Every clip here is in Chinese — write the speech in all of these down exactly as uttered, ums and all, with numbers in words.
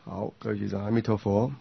好，各位学长，阿弥陀佛。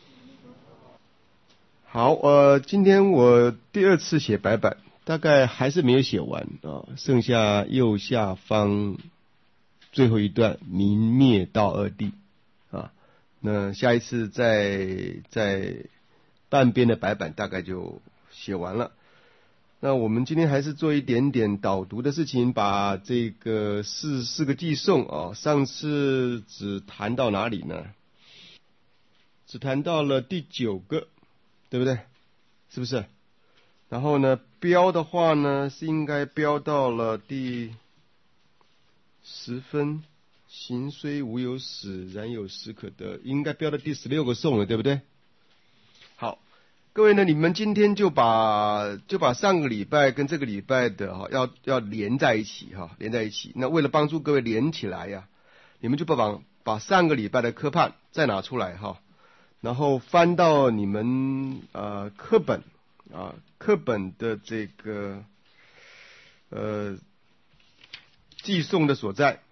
好，呃，今天我第二次写白板，大概还是没有写完啊，剩下右下方最后一段明灭道二谛啊，那下一次再再半边的白板大概就写完了。那我们今天还是做一点点导读的事情，把这个四四个寄送啊，上次只谈到哪里呢？只谈到了第九个，对不对？是不是？然后呢，标的话呢，是应该标到了第十分，行虽无有始，然有始可得，应该标到第十六个颂了，对不对？好，各位呢，你们今天就把就把上个礼拜跟这个礼拜的哈，要要连在一起哈，连在一起。那为了帮助各位连起来呀，你们就把把上个礼拜的科判再拿出来哈。然后翻到你们呃课本啊课本的这个呃寄送的所在，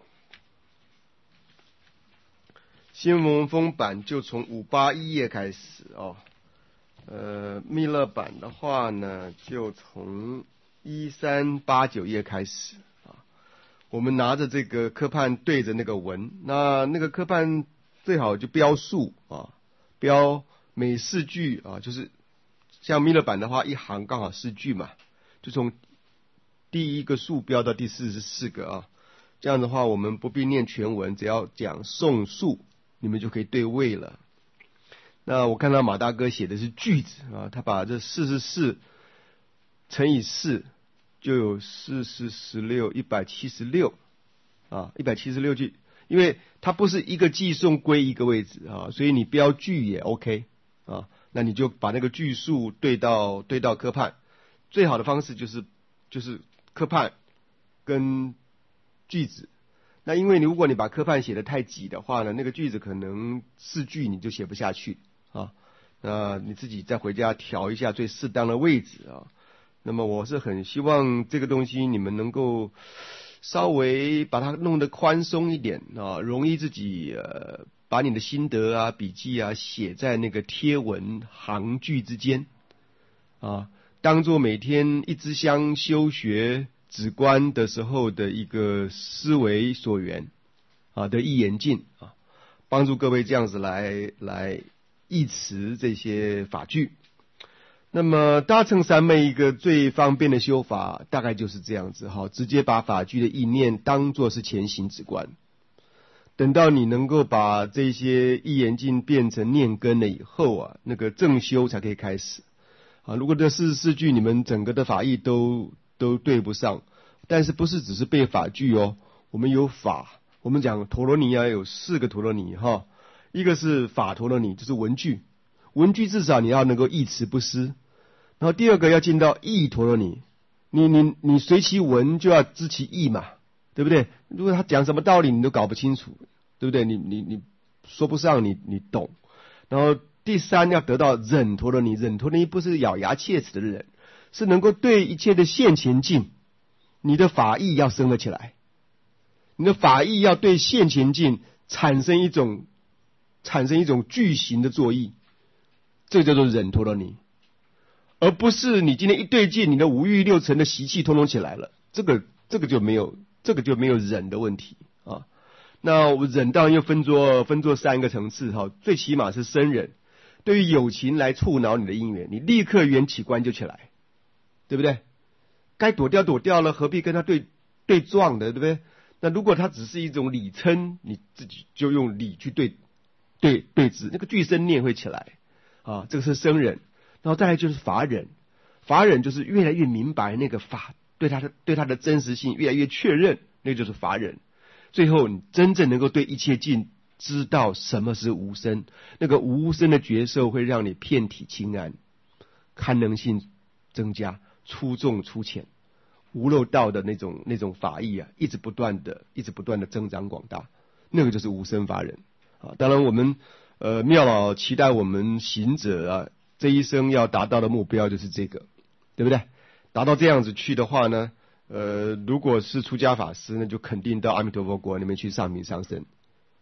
新文风版就从五八一页开始哦，呃密勒版的话呢就从一三八九页开始啊。我们拿着这个科判对着那个文，那那个科判最好就标数啊。标每四句啊，就是像密勒版的话，一行刚好四句嘛，就从第一个数标到第四十四个啊。这样的话，我们不必念全文，只要讲宋数，你们就可以对位了。那我看到马大哥写的是句子啊，他把这四十四乘以四，就有四四十六一百七十六啊，一百七十六句。因为它不是一个寄送归一个位置啊，所以你标句也 OK 啊，那你就把那个句数对到对到科判，最好的方式就是就是科判跟句子。那因为你如果你把科判写得太挤的话呢，那个句子可能四句你就写不下去啊，那你自己再回家调一下最适当的位置啊。那么我是很希望这个东西你们能够稍微把它弄得宽松一点啊，容易自己呃把你的心得啊、笔记啊写在那个贴文行句之间啊，当做每天一支香修学止观的时候的一个思维所缘啊的一言进啊，帮助各位这样子来来忆持这些法句。那么大乘三昧一个最方便的修法大概就是这样子哈，直接把法句的意念当作是前行止观，等到你能够把这些一言进变成念根了以后啊，那个正修才可以开始啊。如果这四十四句你们整个的法义都都对不上，但是不是只是背法句哦，我们有法，我们讲陀罗尼啊有四个陀罗尼哈，一个是法陀罗尼，就是文句，文句至少你要能够一词不失。然后第二个要进到义陀罗尼，你你你随其文就要知其义嘛，对不对？如果他讲什么道理你都搞不清楚，对不对？你你你说不上，你你懂。然后第三要得到忍陀罗尼，忍陀罗尼不是咬牙切齿的忍，是能够对一切的现前境，你的法义要升了起来，你的法义要对现前境产生一种产生一种具行的作意，这叫做忍陀罗尼。而不是你今天一对境，你的五欲六尘的习气通通起来了，这个这个就没有这个就没有忍的问题啊。那忍当然又分作分作三个层次哈，最起码是生忍，对于有情来触恼你的因缘，你立刻缘起观就起来，对不对？该躲掉躲掉了，何必跟他对对撞的，对不对？那如果他只是一种理称，你自己就用理去对对对峙，那个具生念会起来啊，这个是生忍。然后再来就是法忍，法忍就是越来越明白那个法对他的对他的真实性越来越确认，那就是法忍。最后你真正能够对一切境知道什么是无生，那个无生的觉受会让你遍体清安，堪能性增加，出众出浅，无漏道的那种那种法义啊，一直不断的一直不断的增长广大，那个就是无生法忍啊。当然我们呃妙老期待我们行者啊这一生要达到的目标就是这个，对不对？达到这样子去的话呢，呃，如果是出家法师，那就肯定到阿弥陀佛国里面去上品上身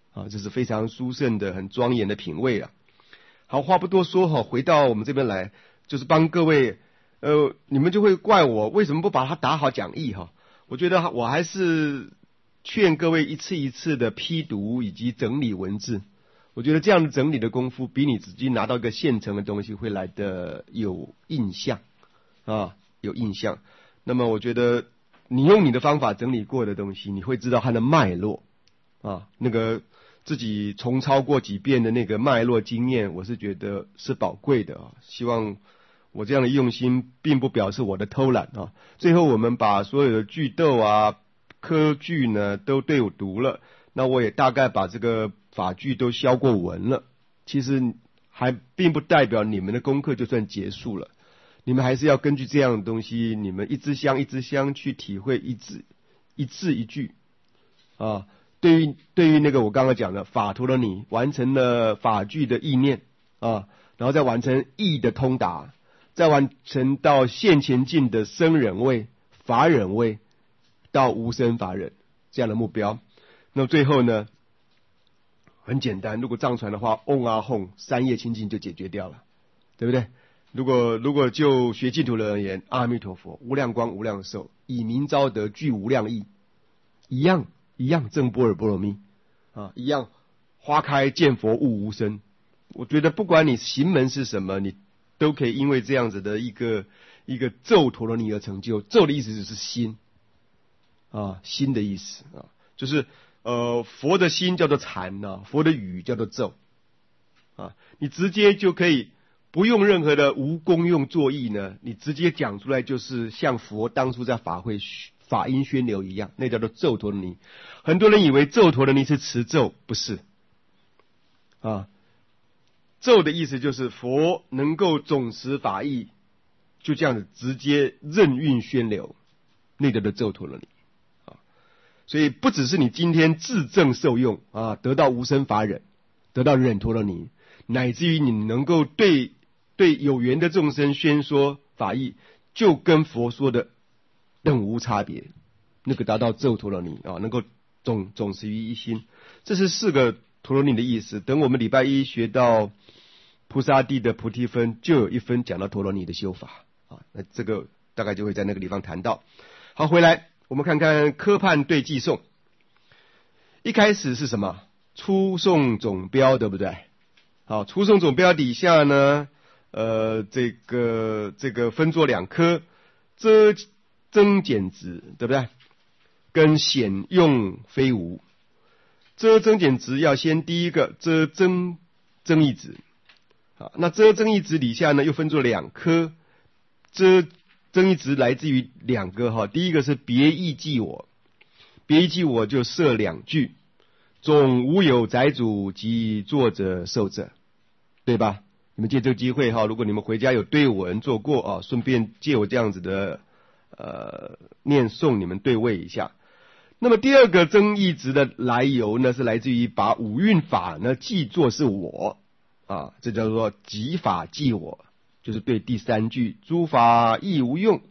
啊，这是非常殊胜的、很庄严的品味啊。好，话不多说哈，回到我们这边来，就是帮各位，呃，你们就会怪我为什么不把它打好讲义哈？我觉得我还是劝各位一次一次的批读以及整理文字，我觉得这样的整理的功夫，比你直接拿到一个现成的东西会来的有印象啊，有印象。那么我觉得你用你的方法整理过的东西，你会知道它的脉络啊，那个自己重抄过几遍的那个脉络经验，我是觉得是宝贵的啊。希望我这样的用心，并不表示我的偷懒啊。最后我们把所有的句逗啊、科句呢都对我读了，那我也大概把这个法句都消过文了。其实还并不代表你们的功课就算结束了，你们还是要根据这样的东西，你们一支香一支香去体会一字一字一句啊。对于对于那个我刚刚讲的法陀罗尼，完成了法句的意念啊，然后再完成义的通达，再完成到现前境的生忍位、法忍位到无生法忍这样的目标。那最后呢，很简单，如果藏传的话，嗡啊吽三业清净就解决掉了，对不对？如果如果就学净土人而言，阿弥陀佛，无量光无量寿，以明招得具无量义，一样。一样正般若波罗蜜啊，一样花开见佛悟无生。我觉得不管你行门是什么，你都可以因为这样子的一个一个咒陀罗尼而成就。咒的意思就是心啊，心的意思啊，就是呃佛的心叫做禅啊，佛的语叫做咒啊，你直接就可以不用任何的无功用作意呢，你直接讲出来就是像佛当初在法会法音宣流一样，那叫做咒陀罗尼。很多人以为咒陀罗尼是持咒，不是啊。咒的意思就是佛能够总持法义，就这样子直接任运宣流，那叫做咒陀罗尼啊。所以不只是你今天自证受用啊，得到无生法忍，得到忍陀罗尼，乃至于你能够对对有缘的众生宣说法义，就跟佛说的等无差别，那个达到咒陀罗尼啊，能够总总持于一心，这是四个陀罗尼的意思。等我们礼拜一学到菩萨地的菩提分，就有一分讲到陀罗尼的修法啊，那这个大概就会在那个地方谈到。好，回来我们看看科判对偈颂。一开始是什么？初诵总标，对不对？好，初诵总标底下呢，呃，这个这个分作两科，遮增减值，对不对？跟显用非无。遮增减值要先第一个遮增增益值，好，那遮增益值底下呢又分作两科，遮增益值来自于两个哈，第一个是别义记我，别义记我就设两句，总无有宅主及作者受者，对吧？你们借这个机会哈，如果你们回家有对文做过啊，顺便借我这样子的呃念诵，你们对位一下。那么第二个增益值的来由呢，是来自于把五蕴法呢记作是我啊，这叫做即法记我，就是对第三句诸法亦无用。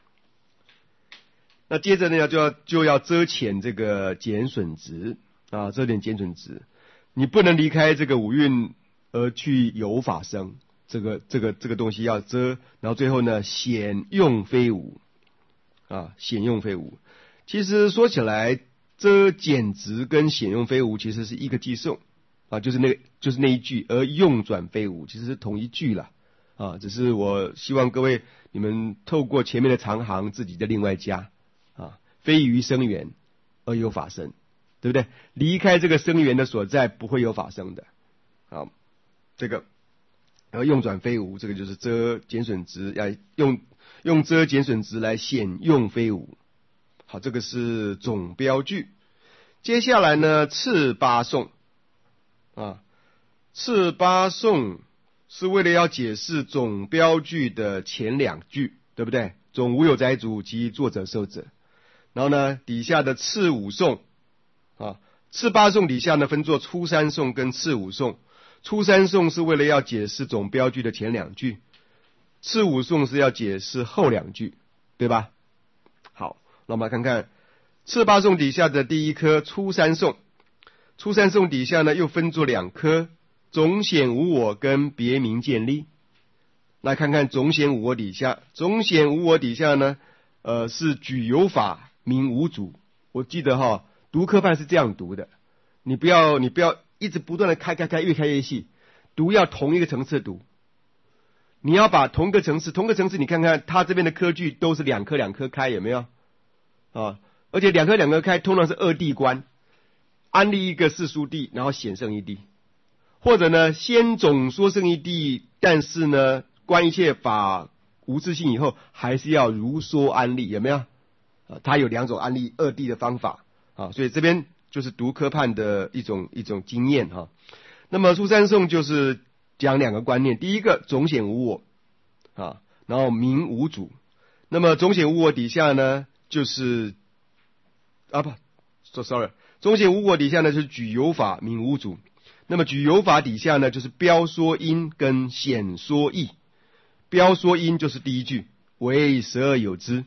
那接着呢就要就要遮遣这个减损值啊，遮点减损值，你不能离开这个五蕴而去有法生，这个这个这个东西要遮，然后最后呢显用非无啊，显用非无。其实说起来，遮减值跟显用非无其实是一个偈颂啊，就是那个就是那一句，而用转非无其实是同一句啦啊，只是我希望各位你们透过前面的长行自己的另外加啊，非于生源而有法生，对不对？离开这个生源的所在，不会有法生的。好，这个而用转非无，这个就是遮减损值，要用用遮减损值来显用非无。好，这个是总标句。接下来呢，次八颂啊，次八颂是为了要解释总标句的前两句，对不对？总无有宅主及作者受者。然后呢，底下的次五颂啊，次八颂底下呢分作初三颂跟次五颂。初三颂是为了要解释总标句的前两句，次五颂是要解释后两句，对吧？好，那我们来看看次八颂底下的第一科初三颂。 初三颂底下呢又分作两科，总显无我跟别名见立。来看看总显无我底下，总显无我底下呢，呃是举有法名无主。我记得哈，读科判是这样读的，你不要你不要一直不断的开开开，越开越细，读要同一个层次读。你要把同个层次，同个层次，你看看他这边的科句都是两科两科开，有没有啊？而且两科两科开，通常是二谛观，安立一个世殊谛，然后显圣一谛，或者呢，先总说圣一谛，但是呢，观一切法无自性以后，还是要如说安立，有没有？啊，它有两种安立二谛的方法啊，所以这边就是读科判的一种一种经验哈。那么初三颂就是讲两个观念，第一个总显无我啊，然后名无主。那么总显无我底下呢，就是啊不，so sorry， 总显无我底下呢就是举有法名无主。那么举有法底下呢，就是标说因跟显说义。标说因就是第一句，为十二有之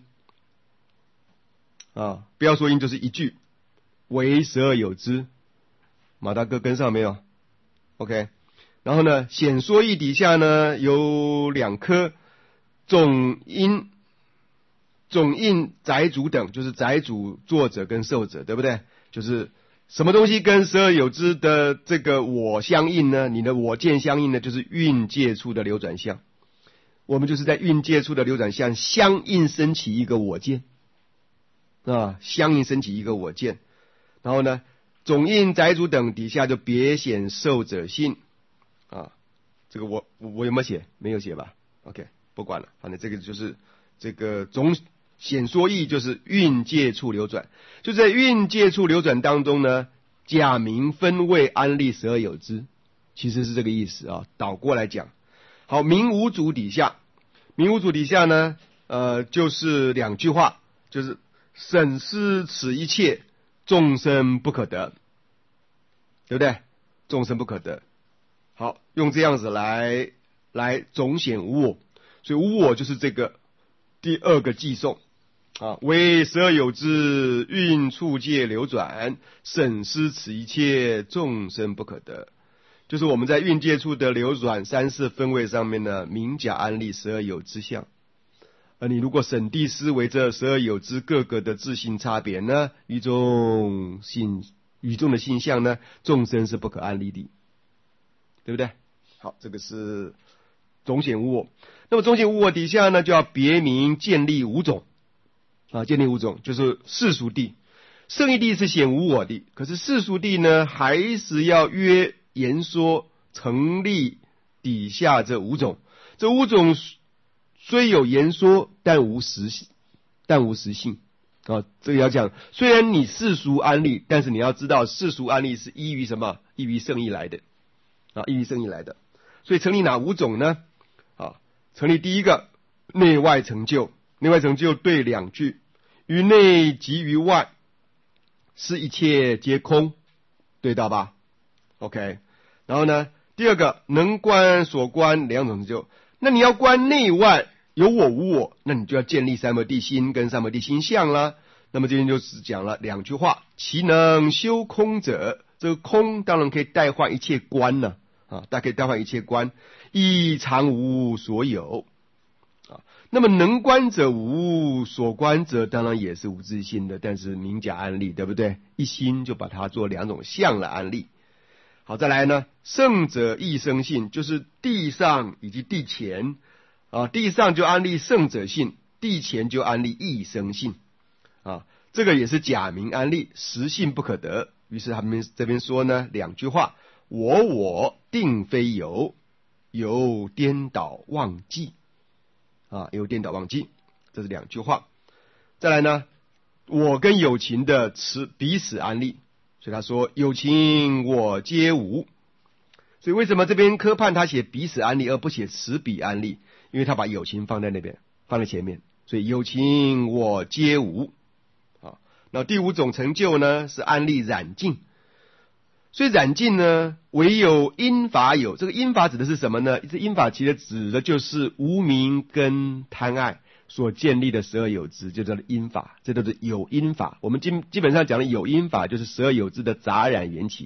啊，标说因就是一句，为十二有之。马大哥跟上没有 ？OK。然后呢，显说义底下呢有两科，总因、总因载主等，就是载主、作者跟受者，对不对？就是什么东西跟十二有之的这个我相应呢？你的我见相应呢，就是蕴界处的流转相。我们就是在蕴界处的流转相相应升起一个我见啊，相应升起一个我见。然后呢，总因载主等底下就别显受者性。啊，这个我我我有没有写？没有写吧 ？OK， 不管了，反正这个就是这个总显说义，就是蕴界处流转，就在蕴界处流转当中呢，假名分位安立十二有之，其实是这个意思啊。倒过来讲，好，名无主底下，名无主底下呢，呃，就是两句话，就是审思此一切，众生不可得，对不对？众生不可得。好，用这样子来来总显无我，所以无我就是这个第二个偈颂啊，为十二有之，蕴处界流转，审思此一切，众生不可得。就是我们在蕴界处的流转三世分位上面呢，明假安立十二有之相。而你如果审谛思维这十二有之各个的自性差别呢，与众性与众的性相呢，众生是不可安立的。对不对？好，这个是总显无我。那么总显无我底下呢，就要别名建立五种啊，建立五种就是世俗谛。圣义谛是显无我的，可是世俗谛呢，还是要约言说成立底下这五种。这五种虽有言说，但无实性，但无实性啊。这个要讲，虽然你世俗安立，但是你要知道世俗安立是依于什么？依于圣义来的。啊，依于圣义来的，所以成立哪五种呢？啊，成立第一个内外成就，内外成就对两句，于内即于外，是一切皆空，对到吧 ？OK， 然后呢，第二个能观所观两种成就，那你要观内外有我无我，那你就要建立三摩地心跟三摩地心相啦。那么这边就是讲了两句话，其能修空者，这个空当然可以代换一切观呢。啊，大家可以代换一切观，亦常无所有啊。那么能观者无，所观者当然也是无自性的，但是明假安立，对不对？一心就把它做两种相来安立。好，再来呢，圣者亦生性，就是地上以及地前啊，地上就安立圣者性，地前就安立亦生性啊，这个也是假名安立，实性不可得。于是他们这边说呢，两句话。我我定非有，有颠倒忘记啊，有颠倒忘记，这是两句话。再来呢，我跟有情的此彼此安立，所以他说有情我皆无。所以为什么这边科判他写彼此安立而不写此彼安立？因为他把有情放在那边，放在前面，所以有情我皆无啊。那第五种成就呢，是安立染净。所以染净呢，唯有因法有。这个因法指的是什么呢？这因法其实指的就是无明跟贪爱所建立的十二有支，就叫做因法，这都是有因法。我们基基本上讲的有因法，就是十二有支的杂染缘起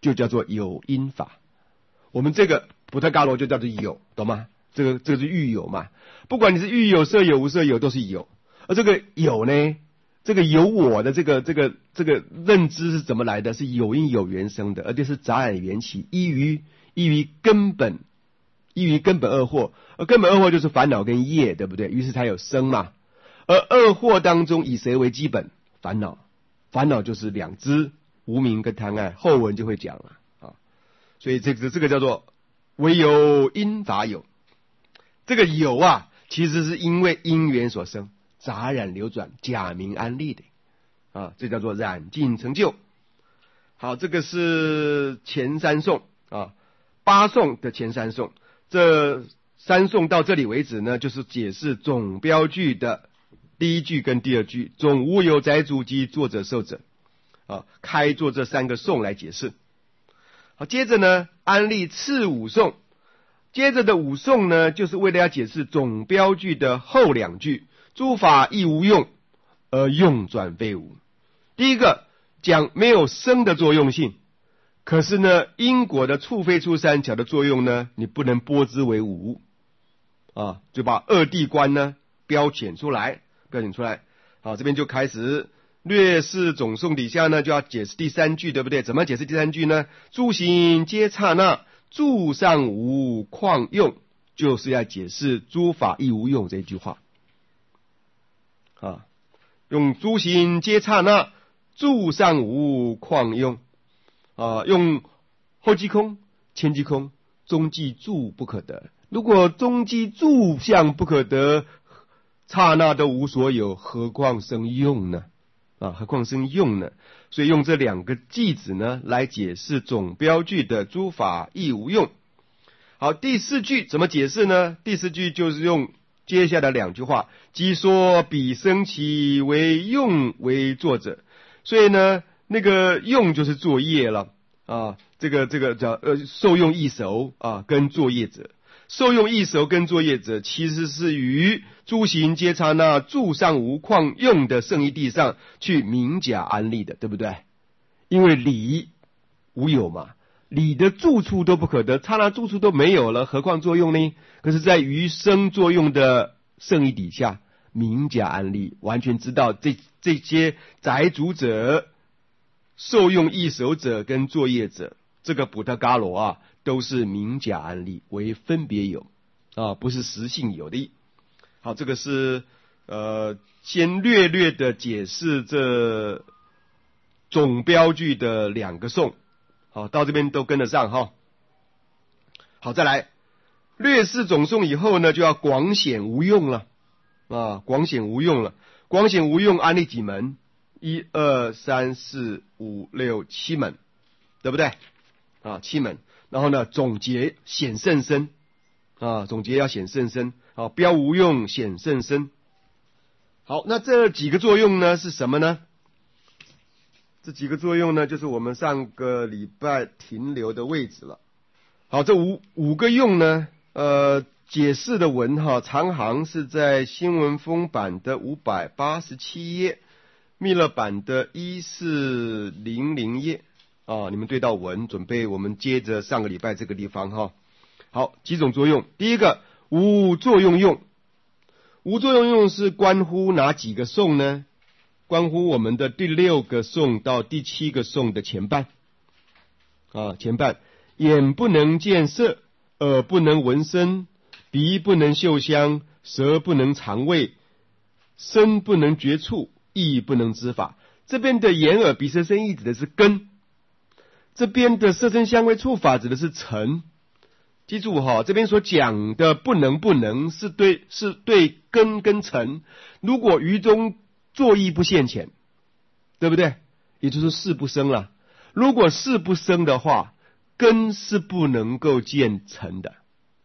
就叫做有因法。我们这个普特伽罗就叫做有，懂吗？这个这个是欲有嘛，不管你是欲有、色有、无色有，都是有。而这个有呢，这个有我的这个这个这个认知是怎么来的？是有因有缘生的，而且是杂染缘起，依于依于根本，依于根本二惑，而根本二惑就是烦恼跟业，对不对？于是才有生嘛。而二惑当中以谁为基本？烦恼，烦恼就是两支，无明跟贪爱，后文就会讲了啊。所以这个这个叫做唯有因法有，这个有啊，其实是因为因缘所生，杂染流转，假名安立的啊，这叫做染尽成就。好，这个是前三颂啊，八颂的前三颂，这三颂到这里为止呢，就是解释总标句的第一句跟第二句，总无有载主及作者受者啊，开作这三个颂来解释。好，接着呢，安立次五颂，接着的五颂呢，就是为了要解释总标句的后两句，诸法亦无用，而用转非无。第一个讲没有生的作用性，可是呢，因果的触非出三巧的作用呢，你不能拨之为无啊，就把二谛观呢标显出来。标显出来，好，这边就开始略释总颂底下呢，就要解释第三句，对不对？怎么解释第三句呢？诸行皆刹那，诸上无况用，就是要解释诸法亦无用这句话啊，用诸行皆刹那，诸上无况用啊，用后即空、前即空、中即住不可得。如果中即住相不可得，刹那都无所有，何况生用呢？啊，何况生用呢？所以用这两个句子呢，来解释总标句的诸法亦无用。好，第四句怎么解释呢？第四句就是用接下来两句话，即说彼生其为用为作者。所以呢，那个用就是作业了啊，这个这个叫呃受用一熟啊，跟作业者。受用一熟跟作业者，其实是于诸行皆刹那，住上无况用的圣义地上去明假安立的，对不对？因为理无有嘛，理的住处都不可得，刹那住处都没有了，何况作用呢？可是在余生作用的圣义底下明假安立，完全知道这这些载主者、受用一熟者跟作业者，这个普特伽罗啊，都是明假安立，为分别有啊，不是实性有的。好，这个是呃先略略的解释这总标句的两个颂。好，到这边都跟得上哈。好，再来略释总颂以后呢，就要广显无用了啊，广显无用了。广显无用安立几门？一二三四五六七门，对不对？啊，七门。然后呢，总结显甚深啊，总结要显甚深。好，标无用显甚深。好，那这几个作用呢是什么呢？这几个作用呢，就是我们上个礼拜停留的位置了。好，这五五个用呢，呃，解释的文哈，长行是在新文风版的五百八十七页，密勒版的一四零零页啊，你们对到文，准备我们接着上个礼拜这个地方哈。好，几种作用，第一个无作用用，无作用用是关乎哪几个颂呢？关乎我们的第六个颂到第七个颂的前半啊，前半，眼不能见色，耳不能闻声，鼻不能嗅香，舌不能尝味，身不能觉触，意不能知法。这边的眼耳鼻舌身意指的是根，这边的色声香味触法指的是尘。记住哈，这边所讲的不能不能是对是对根跟尘，如果于中作意不现前，对不对？也就是事不生了。如果事不生的话，根是不能够见尘的，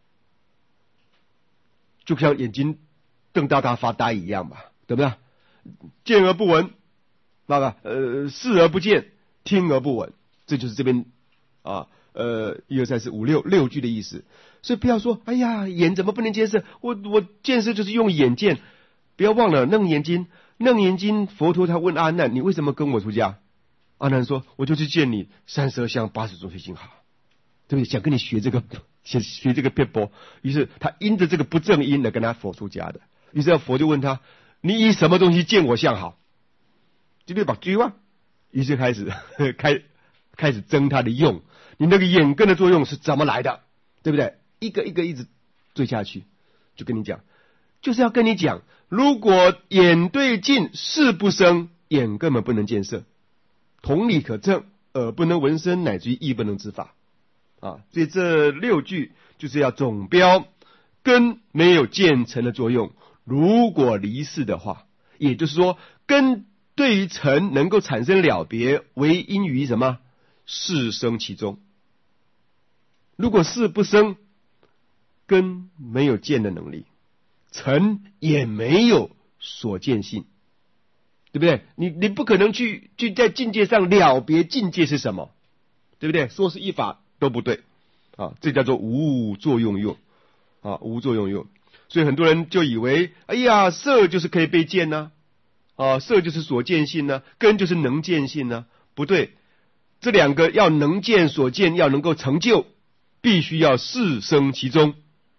就像眼睛瞪大大发呆一样吧，对不对？见而不闻，那个呃视而不见，听而不闻，这就是这边啊呃一二三四五六六句的意思。所以不要说哎呀眼怎么不能见色，我我见色就是用眼见。不要忘了楞严经，楞严经佛陀他问阿难，你为什么跟我出家？ 阿难说，我就去见你三十二相八十种随行好，对不对？想跟你学这个学学这个撇波，于是他因着这个不正因来跟他佛出家的。于是佛就问他，你以什么东西见我相好？就对把追问，于是开始开开始争他的用，你那个眼根的作用是怎么来的，对不对？一个一个一直追下去，就跟你讲，就是要跟你讲，如果眼对镜视不生，眼根本不能见色，同理可证，耳不能闻声，乃至于意不能知法啊。所以这六句就是要总标根没有渐成的作用，如果离世的话，也就是说根对于尘能够产生了别，为因于什么？事生其中。如果事不生，根没有见的能力，尘也没有所见性，对不对？你你不可能去去在境界上了别境界是什么，对不对？说是一法都不对啊，这叫做无作用用啊，无作用用。所以很多人就以为，哎呀，色就是可以被见呢、啊，啊，色就是所见性呢、啊，根就是能见性呢、啊，不对。这两个要能见所见，要能够成就，必须要事生其中。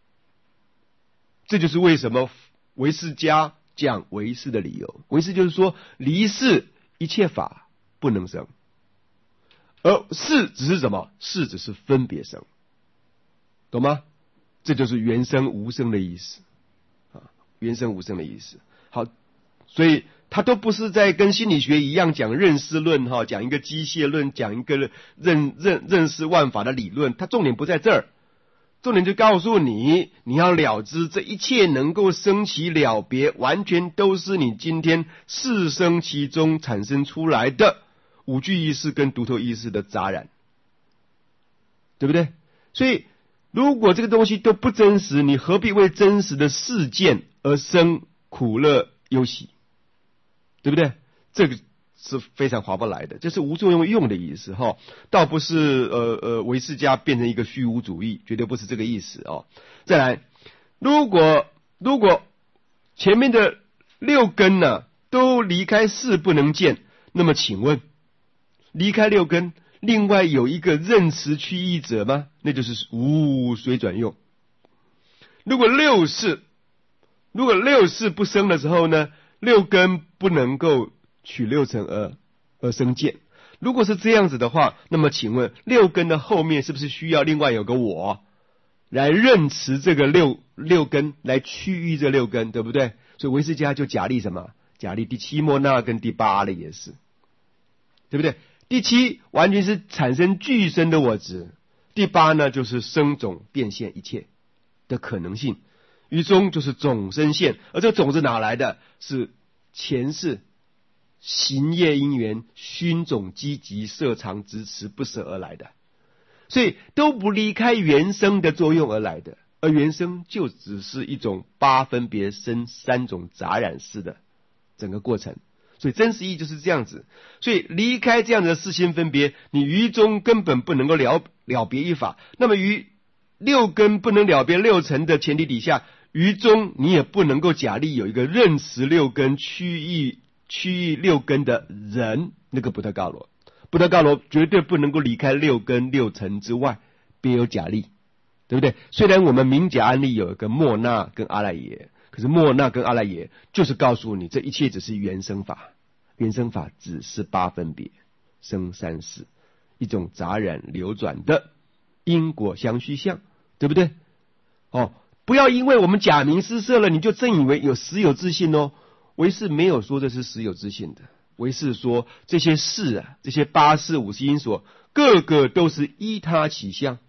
这就是为什么唯识家讲唯识的理由。唯识就是说，离世一切法不能生，而事只是什么？事只是分别生，懂吗？这就是原生无生的意思啊，原生无生的意思。好，所以他都不是在跟心理学一样讲认识论哈，讲一个机械论，讲一个认认认识万法的理论。他重点不在这儿，重点就告诉你，你要了知这一切能够生起了别，完全都是你今天事生其中产生出来的五具意识跟独头意识的杂染，对不对？所以如果这个东西都不真实，你何必为真实的事件而生苦乐忧喜，对不对？这个是非常划不来的，这是无作用用的意思哈，倒不是呃呃唯识家变成一个虚无主义，绝对不是这个意思哦。再来，如果如果前面的六根呢都离开事不能见，那么请问离开六根，另外有一个认识趋异者吗？那就是无随转用。如果六事，如果六事不生的时候呢，六根不能够取六尘而而生见。如果是这样子的话，那么请问六根的后面是不是需要另外有个我来认识这个六六根，来区域这六根，对不对？所以唯识家就假立什么？假立第七莫那跟第八阿赖耶识，对不对？第七完全是产生具身的我执，第八呢就是生种变现一切的可能性，于中就是种生现，而这个种子哪来的？是前世行业因缘熏种积极摄藏执持不舍而来的，所以都不离开原生的作用而来的，而原生就只是一种八分别生三种杂染式的整个过程。所以真实意义就是这样子，所以离开这样的四心分别，你于中根本不能够了了别一法。那么于六根不能了别六尘的前提底下，于中你也不能够假立有一个认识六根区域区域六根的人，那个不特告罗，不特告罗绝对不能够离开六根六尘之外，别有假立，对不对？虽然我们明假案例有一个莫那跟阿赖耶，可是莫那跟阿赖耶就是告诉你，这一切只是原生法，原生法只是八分别生三世，一种杂染流转的因果相续相，对不对？哦，不要因为我们假名失色了，你就真以为有实有自信哦。唯识没有说这是实有自信的，唯识说这些事啊，这些八事五识因所，个个都是依他起相。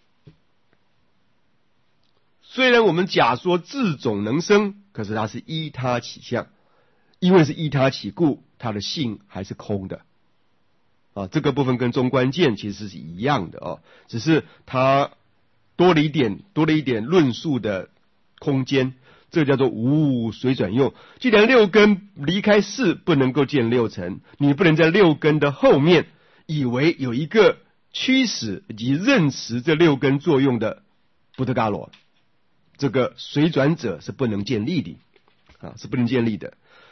虽然我们假说自种能生，可是它是依他起相，因为是依他起故，它的性还是空的啊。这个部分跟中观见其实是一样的哦，只是它多了一点多了一点论述的空间，这个叫做无随转用。既然六根离开事不能够见六尘，你不能在六根的后面以为有一个驱使以及认识这六根作用的不特伽罗，这个随转者是不能建立的啊，是不能建立的。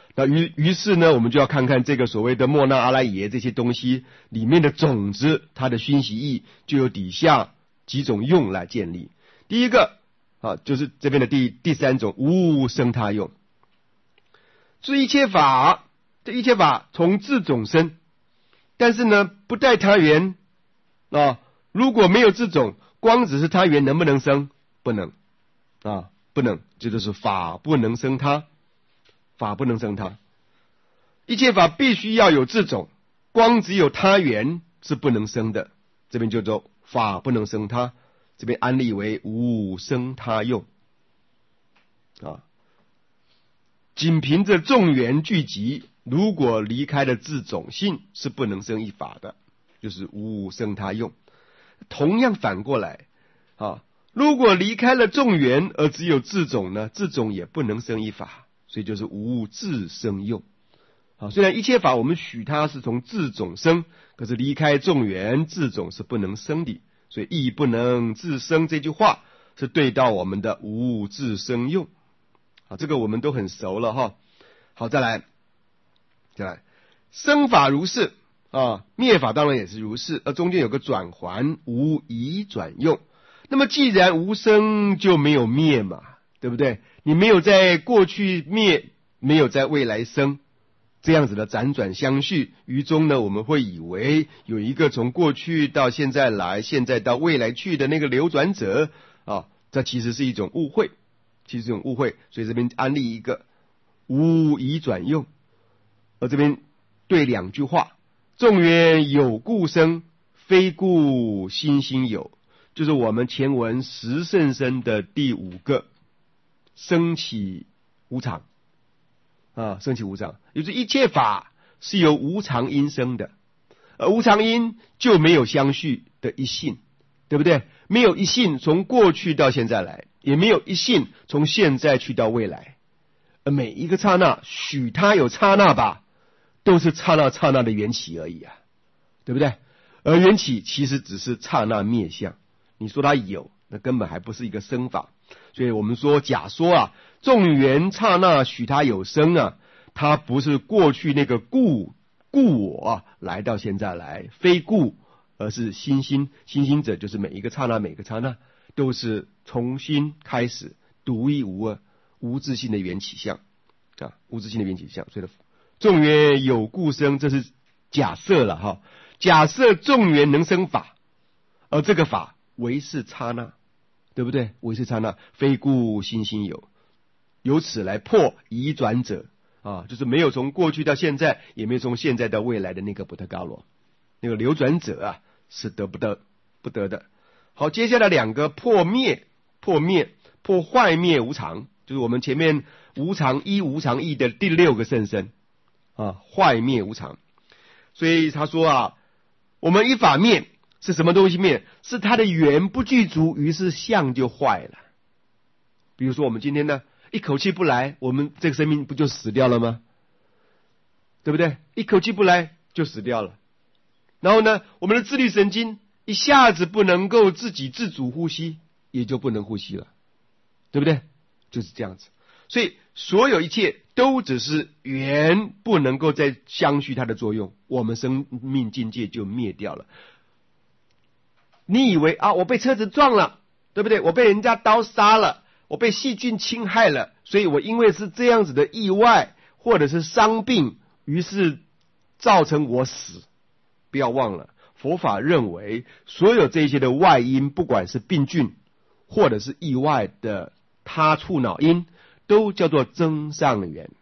那于于是呢，我们就要看看这个所谓的莫那阿赖耶这些东西里面的种子，它的熏习义就有底下几种用来建立。第一个啊，就是这边的第第三种无生他用。这一切法，这一切法从自种生，但是呢不带他缘啊。如果没有自种，光只是他缘，能不能生？不能啊，不能。这就是法不能生他，法不能生他。一切法必须要有自种，光只有他缘是不能生的。这边就做法不能生他，这边安立为无生他用啊。仅凭着众缘聚集，如果离开了自种性，是不能生一法的，就是无生他用。同样反过来啊，如果离开了众缘而只有自种呢，自种也不能生一法，所以就是无自生用啊。虽然一切法我们许它是从自种生，可是离开众缘，自种是不能生的，所以亦不能自生这句话是对到我们的无自生用。好，这个我们都很熟了哈。好，再来，再来，生法如是啊，灭法当然也是如是，而中间有个转环，无移转用。那么既然无生，就没有灭嘛，对不对？你没有在过去灭，没有在未来生，这样子的辗转相续，于中呢，我们会以为有一个从过去到现在来，现在到未来去的那个流转者啊，这其实是一种误会。其实这种误会，所以这边安立一个无移转用，而这边对两句话：众缘有故生，非故心心有，就是我们前文十甚深的第五个生起无常啊，生起无常，也就是一切法是由无常因生的，而无常因就没有相续的一性，对不对？没有一性从过去到现在来，也没有一性从现在去到未来，而每一个刹那许它有刹那吧，都是刹那刹那的缘起而已啊，对不对？而缘起其实只是刹那灭相，你说它有，那根本还不是一个生法。所以我们说假说啊，众缘刹那许它有生啊，它不是过去那个故故我啊来到现在来，非故，而是心心心心者，就是每一个刹那每个刹那都是重新开始，独一无二无自性的缘起相啊，无自性的缘起相。所以众缘有故生，这是假设了哈，假设众缘能生法，而这个法唯是刹那，对不对？唯是刹那，非故心心有，由此来破移转者啊，就是没有从过去到现在，也没有从现在到未来的那个不特伽罗，那个流转者啊，是得不得不得的。好，接下来两个破灭，破灭破坏灭无常，就是我们前面无常一无常义的第六个甚深啊，坏灭无常。所以他说啊，我们一法灭是什么东西灭？是它的缘不具足，于是相就坏了。比如说我们今天呢，一口气不来，我们这个生命不就死掉了吗？对不对？一口气不来就死掉了。然后呢，我们的自律神经一下子不能够自己自主呼吸，也就不能呼吸了，对不对？就是这样子。所以所有一切都只是缘不能够再相续它的作用，我们生命境界就灭掉了。你以为啊，我被车子撞了，对不对？我被人家刀杀了，我被细菌侵害了，所以我因为是这样子的意外或者是伤病，于是造成我死。不要忘了，佛法认为所有这些的外因，不管是病菌或者是意外的他触恼因，都叫做增上缘，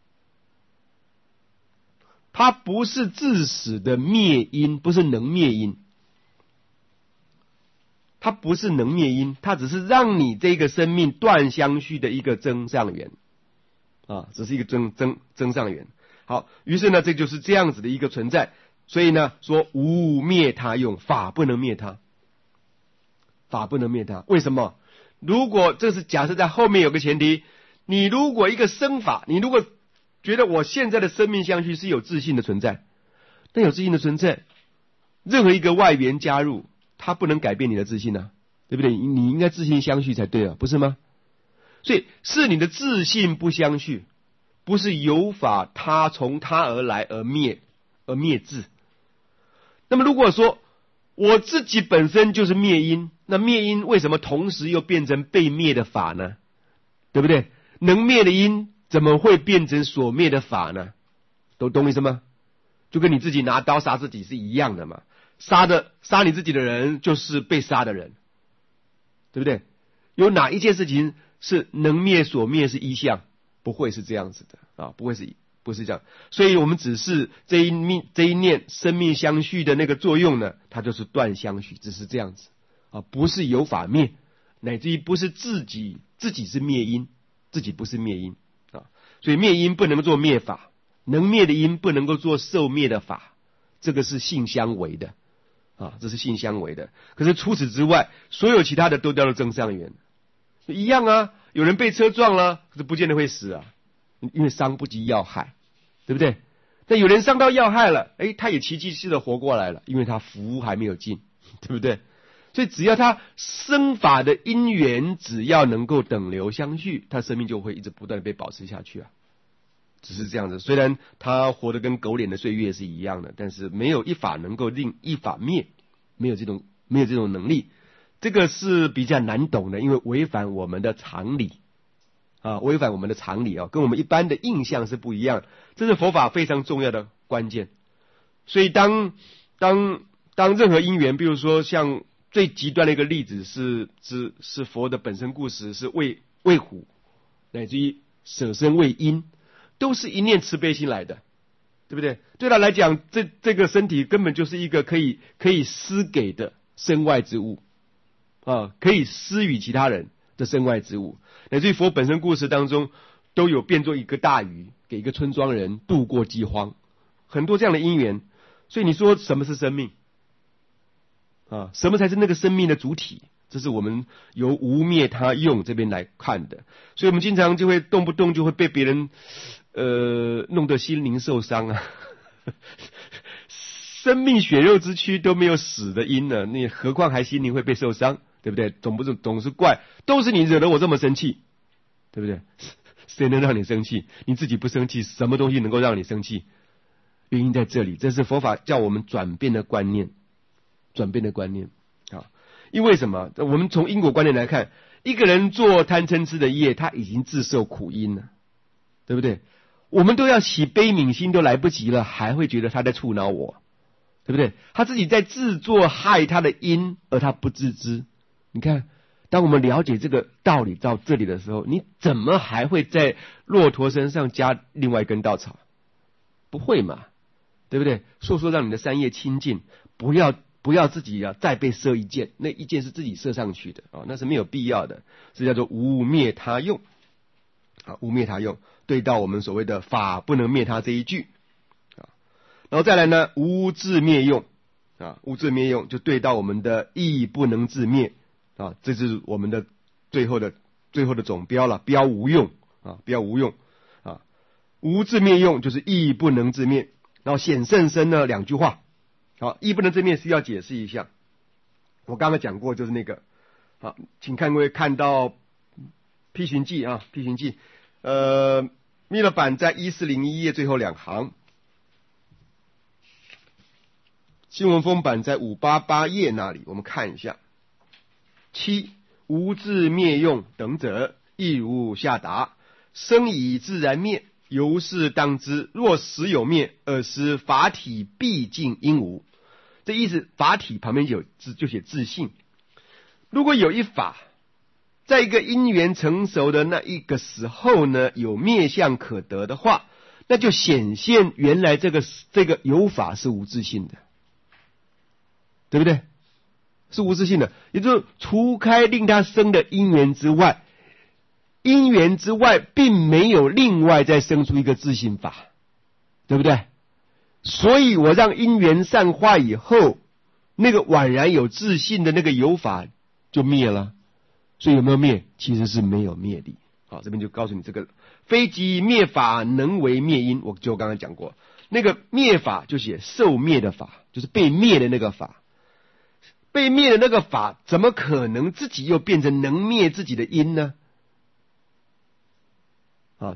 它不是致死的灭因，不是能灭因，它不是能灭因，它只是让你这个生命断相续的一个增上缘啊，只是一个增增增上缘。好，于是呢，这就是这样子的一个存在。所以呢，说无灭他用，法不能灭他，法不能灭他。为什么？如果这是假设在后面有个前提，你如果一个生法，你如果觉得我现在的生命相续是有自性的存在，那有自性的存在，任何一个外缘加入，它不能改变你的自性啊，对不对？你应该自性相续才对啊，不是吗？所以是你的自性不相续， 不是有法他从他而来而灭而灭智。那么如果说我自己本身就是灭因，那灭因为什么同时又变成被灭的法呢？对不对？能灭的因怎么会变成所灭的法呢？都懂我意思吗？就跟你自己拿刀杀自己是一样的嘛。杀的杀你自己的人就是被杀的人，对不对？有哪一件事情是能灭所灭是一项？不会是这样子的啊，不会是不是这样。所以我们只是这一命这一念生命相续的那个作用呢，它就是断相续，只是这样子啊，不是有法灭，乃至于不是自己自己是灭因，自己不是灭因啊。所以灭因不能够做灭法，能灭的因不能够做受灭的法，这个是性相违的啊，这是性相违的。可是除此之外，所有其他的都叫做正上缘，一样啊。有人被车撞了，可是不见得会死啊，因为伤不及要害，对不对？那有人伤到要害了，诶，他也奇迹似的活过来了，因为他福还没有尽，对不对？所以只要他生法的因缘只要能够等流相续，他生命就会一直不断的被保持下去啊。只是这样子，虽然他活得跟狗脸的岁月是一样的，但是没有一法能够令一法灭，没有这种没有这种能力。这个是比较难懂的，因为违反我们的常理啊，违反我们的常理啊，跟我们一般的印象是不一样，这是佛法非常重要的关键。所以当当当任何因缘，比如说像最极端的一个例子是是是佛的本身故事，是为为虎乃至于舍身为因，都是一念慈悲心来的，对不对？对他来讲，这这个身体根本就是一个可以可以施给的身外之物啊，可以施予其他人的身外之物，乃至于佛本身故事当中都有变作一个大鱼，给一个村庄人度过饥荒，很多这样的因缘。所以你说什么是生命啊？什么才是那个生命的主体？这是我们由无灭他用这边来看的。所以我们经常就会动不动就会被别人呃弄得心灵受伤啊。生命血肉之躯都没有死的因呢，你何况还心灵会被受伤？对不对？总不是总是怪，都是你惹得我这么生气，对不对？谁能让你生气？你自己不生气，什么东西能够让你生气？原因在这里，这是佛法叫我们转变的观念，转变的观念啊！因为什么？我们从因果观念来看，一个人做贪嗔痴的业，他已经自受苦因了，对不对？我们都要起悲悯心都来不及了，还会觉得他在触恼我，对不对？他自己在自作害他的因，而他不自知。你看，当我们了解这个道理到这里的时候，你怎么还会在骆驼身上加另外一根稻草？不会嘛，对不对？说说让你的三业清净，不要不要自己啊再被射一箭，那一箭是自己射上去的啊，那是没有必要的，是叫做无灭他用啊，无灭他用，对到我们所谓的法不能灭他这一句啊，然后再来呢，无自灭用啊，无自灭用就对到我们的义不能自灭。啊，这是我们的最后的最后的总标了，标无用啊，标无用啊，无自灭用就是义不能自灭。然后显甚深呢两句话，好，义不能自灭是要解释一下。我刚刚讲过，就是那个，好，请看各位看到批寻记啊，批寻记，呃，密勒版在一四零一页最后两行，新文风版在五八八页那里，我们看一下。七无自灭用等者，亦如下达：生以自然灭，由是当知。若实有灭，尔时法体毕竟应无。这意思，法体旁边有字，就写自性。如果有一法，在一个因缘成熟的那一个时候呢，有灭相可得的话，那就显现原来这个这个有法是无自性的，对不对？是无自性的，也就是除开令他生的因缘之外，因缘之外并没有另外再生出一个自性法，对不对？所以我让因缘散化以后，那个宛然有自性的那个有法就灭了。所以有没有灭？其实是没有灭力。好，这边就告诉你这个非即灭法能为灭因，我就刚刚讲过，那个灭法就写受灭的法，就是被灭的那个法。被灭的那个法怎么可能自己又变成能灭自己的因呢？啊，这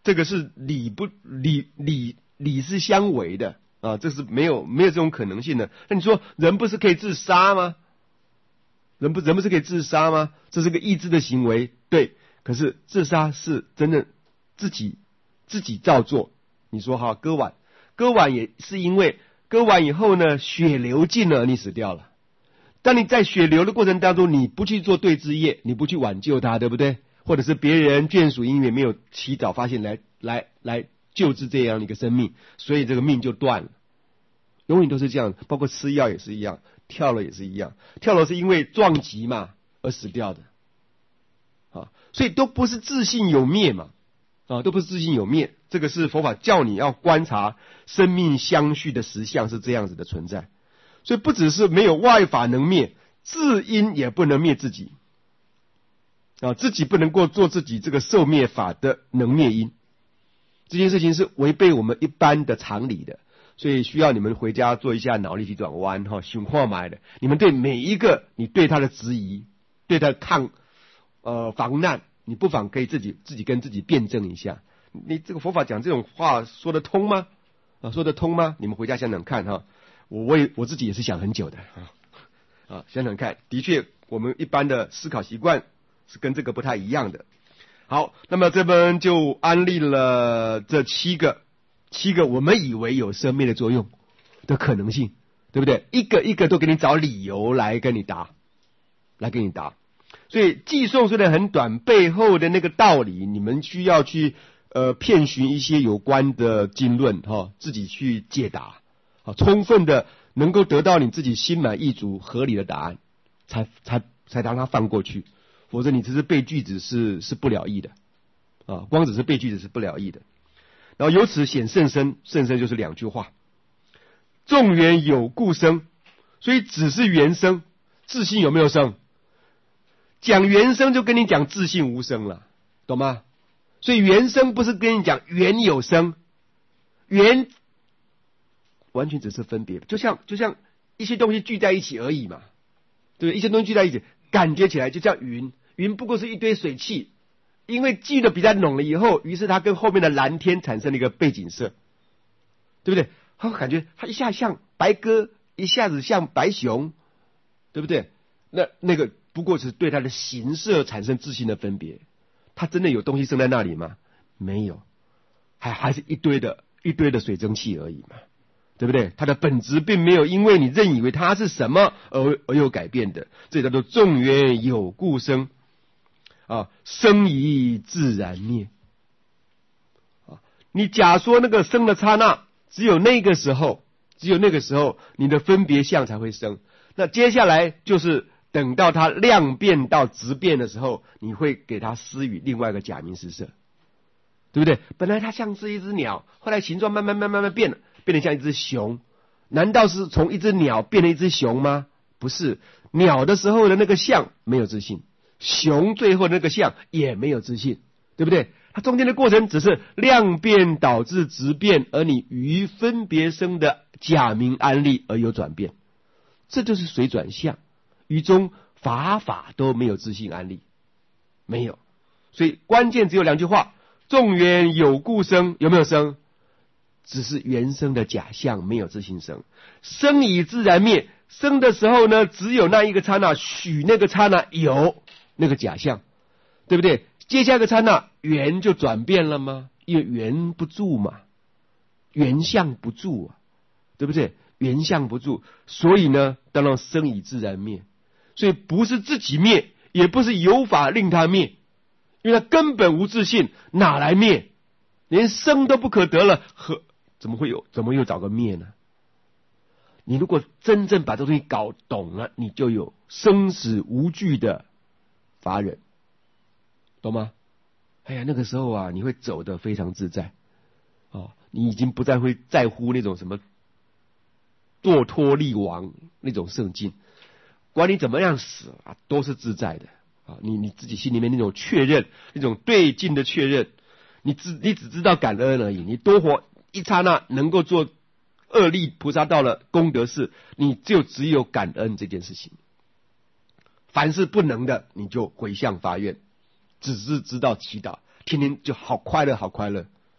这个是理不理理理是相违的啊，这是没有没有这种可能性的。那你说人不是可以自杀吗？人不人不是可以自杀吗？这是个意志的行为，对。可是自杀是真的自己自己照做。你说哈，割腕，割腕也是因为割完以后呢，血流尽了，你死掉了。当你在血流的过程当中，你不去做对治业，你不去挽救他，对不对？或者是别人眷属因为没有起早发现来来来救治这样的一个生命，所以这个命就断了。永远都是这样，包括吃药也是一样，跳楼也是一样。跳楼是因为撞击嘛而死掉的，啊，所以都不是自性有灭嘛，啊，都不是自性有灭。这个是佛法叫你要观察生命相续的实相是这样子的存在。所以不只是没有外法能灭，自因也不能灭自己，啊，自己不能够做自己这个受灭法的能灭因，这件事情是违背我们一般的常理的。所以需要你们回家做一下脑力急转弯哈，想看买的。你们对每一个你对他的质疑，对他抗呃防难，你不妨可以自己自己跟自己辩证一下。你这个佛法讲这种话说得通吗？啊，说得通吗？你们回家想想看哈。我为我自己也是想很久的啊啊，想想看，的确我们一般的思考习惯是跟这个不太一样的。好，那么这边就安利了这七个。七个我们以为有生灭的作用的可能性，对不对？一个一个都给你找理由来跟你答，来跟你答。所以寄送虽然很短，背后的那个道理，你们需要去呃遍寻一些有关的经论哈、哦，自己去解答，好，充分的能够得到你自己心满意足、合理的答案，才才才让它放过去。否则你只是背句子是是不了义的啊，光只是背句子是不了义的。然后由此显甚深，甚深就是两句话：众缘有故生，所以只是缘生，自性有没有生？讲缘生就跟你讲自性无生了，懂吗？所以缘生不是跟你讲缘有生，缘完全只是分别，就像就像一些东西聚在一起而已嘛，对不对？一些东西聚在一起，感觉起来就像云，云不过是一堆水汽。因为聚的比较浓了以后，于是它跟后面的蓝天产生了一个背景色，对不对？它感觉它一下像白鸽，一下子像白熊，对不对？那那个不过是对它的形色产生自性的分别，它真的有东西生在那里吗？没有，还还是一堆的一堆的水蒸气而已嘛，对不对？它的本质并没有因为你认以为它是什么而而有改变的，这叫做众缘有故生。啊，生已自然灭。啊，你假说那个生的刹那，只有那个时候，只有那个时候，你的分别相才会生。那接下来就是等到它量变到质变的时候，你会给它施予另外一个假名实色，对不对？本来它像是一只鸟，后来形状慢慢慢慢慢变了，变得像一只熊。难道是从一只鸟变成一只熊吗？不是，鸟的时候的那个相没有自信。熊最后那个相也没有自信，对不对？它中间的过程只是量变导致质变，而你于分别生的假名安立而有转变，这就是随转相。于中法法都没有自性安立，没有。所以关键只有两句话：众缘有故生，有没有生？只是原生的假象，没有自性生。生以自然灭，生的时候呢，只有那一个刹那，许那个刹那有那个假象，对不对？接下一个刹那，缘就转变了吗？因为缘不住嘛，缘相不住啊，对不对？缘相不住，所以呢，当然生以自然灭。所以不是自己灭，也不是有法令他灭，因为他根本无自性，哪来灭？连生都不可得了，何怎么会有？怎么又找个灭呢？你如果真正把这东西搞懂了，你就有生死无惧的法忍，懂吗？哎呀，那个时候啊，你会走得非常自在哦，你已经不再会在乎那种什么堕脱力亡那种圣境，管你怎么样死啊，都是自在的啊。你你自己心里面那种确认，那种对境的确认，你只你只知道感恩而已。你多活一刹那，能够做恶力菩萨道了功德事，你就只有感恩这件事情。凡是不能的，你就回向发愿，只是知道祈祷，天天就好快乐，好快乐，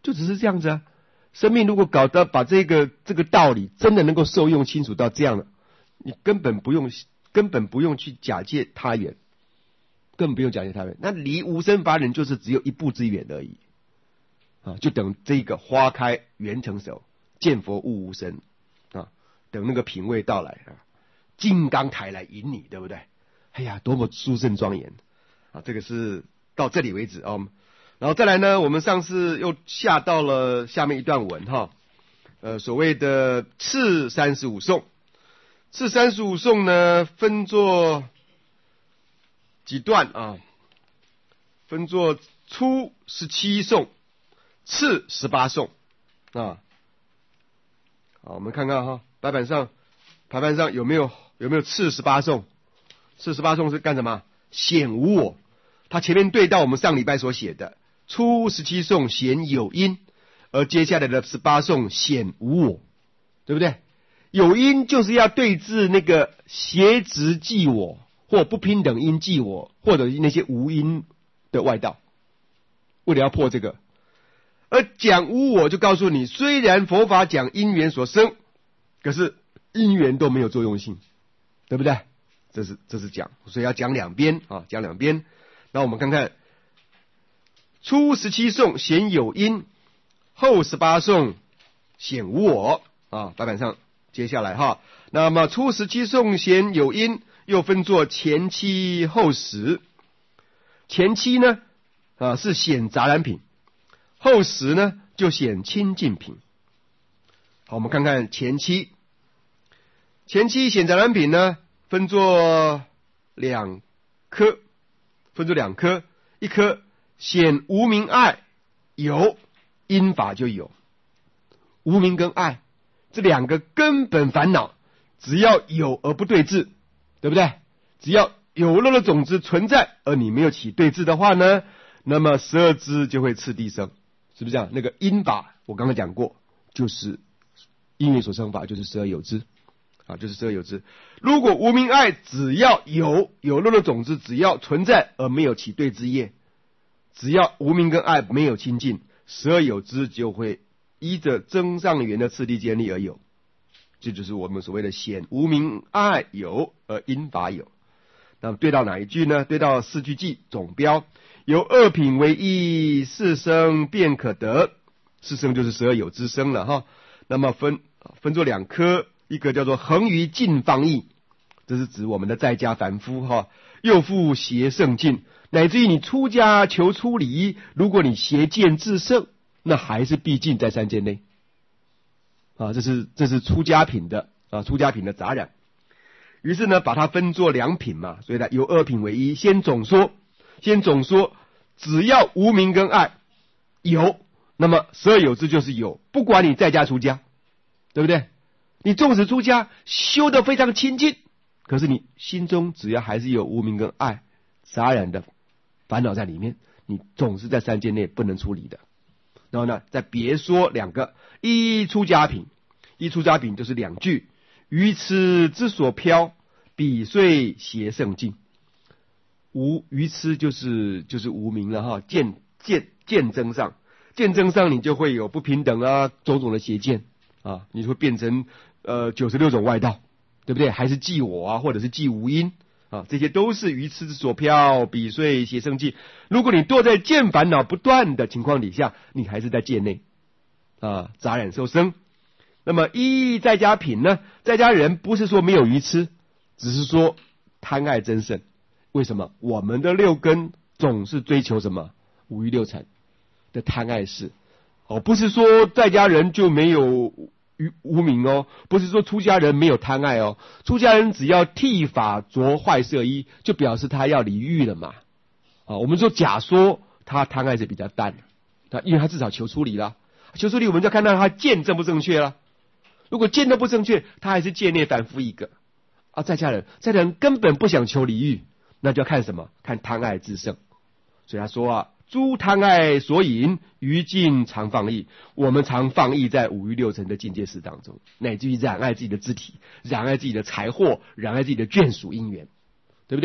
就只是这样子啊。生命如果搞得把这个这个道理真的能够受用清楚到这样了，你根本不用根本不用去假借他远，根本不用假借他远。那离无生法忍就是只有一步之远而已啊！就等这个花开缘成熟，见佛悟无生啊！等那个品位到来啊，金刚台来引你，对不对？哎呀，多么殊胜庄严啊！这个是到这里为止哦。然后再来呢，我们上次又下到了下面一段文哈，呃，所谓的次三十五颂。次三十五颂呢，分作几段啊？分作初十七颂，次十八颂啊。好，我们看看哈，白板上排盘上有没有有没有次十八颂？次十八颂是干什么？显无我。它前面对到我们上礼拜所写的。初十七颂显有因，而接下来的十八颂显无我，对不对？有因就是要对治那个邪执即我，或不平等因即我，或者那些无因的外道，为了要破这个。而讲无我就告诉你，虽然佛法讲因缘所生，可是因缘都没有作用性，对不对？这是这是讲，所以要讲两边啊，讲两边。那我们看看。初十七颂显有因，后十八颂显无我啊。白板上接下来哈，那么初十七颂显有因，又分作前七后十。前七呢啊是显杂染品，后十呢就显清净品。好，我们看看前七。前七显杂染品呢，分作两科，分作两科，一科。显无明爱有，因法就有。无明跟爱这两个根本烦恼，只要有而不对治，对不对？只要有了的种子存在，而你没有起对治的话呢，那么十二支就会次第生，是不是这样？那个因法我刚刚讲过，就是因缘所生法，就是十二有支啊，就是十二有支。如果无明爱只要有有了的种子，只要存在而没有起对治业，只要无明跟爱没有亲近，十二有支就会依着增上缘的次第建立而有，这就是我们所谓的显无明爱有而因法有。那么对到哪一句呢？对到四句记总标，由二品为一，四生便可得。四生就是十二有支生了哈。那么分分作两科，一个叫做恒于尽放逸，这是指我们的在家凡夫哈，又复邪圣境。乃至于你出家求出离，如果你邪见自胜，那还是毕竟在三界内啊。这是这是出家品的啊，出家品的杂染。于是呢，把它分作两品嘛，所以呢，由二品为一。先总说，先总说，只要无明跟爱有，那么十二有支就是有，不管你在家出家，对不对？你纵使出家修得非常清净，可是你心中只要还是有无明跟爱杂染的烦恼在里面，你总是在三界内不能处理的。然后呢，再别说两个一出家品，一出家品就是两句：愚痴之所飘，彼遂邪圣境。无愚痴就是就是无明了哈，见见见增上，见增上你就会有不平等啊，种种的邪见啊，你会变成呃九十六种外道，对不对？还是即我啊，或者是即无因。啊，这些都是愚痴之所飘，彼遂邪圣境。如果你堕在见烦恼不断的情况底下，你还是在界内啊，杂染受生。那么一在家品呢？在家人不是说没有愚痴，只是说贪爱增盛。为什么？我们的六根总是追求什么？五欲六尘的贪爱事。哦，不是说在家人就没有无明哦，不是说出家人没有贪爱哦，出家人只要剃发着坏色衣，就表示他要离欲了嘛。啊，我们说假说他贪爱是比较淡的，因为他至少求出离了，求出离我们就要看到他见正不正确了。如果见都不正确，他还是界内凡夫一个啊。在家人，在家人根本不想求离欲，那就要看什么？看贪爱自胜。所以他说啊，诸贪爱所引，于境常放逸。我们常放逸在五欲六尘的境界识当中，乃至于染爱自己的肢体，染爱自己的财货，染爱自己的眷属因缘，对不对？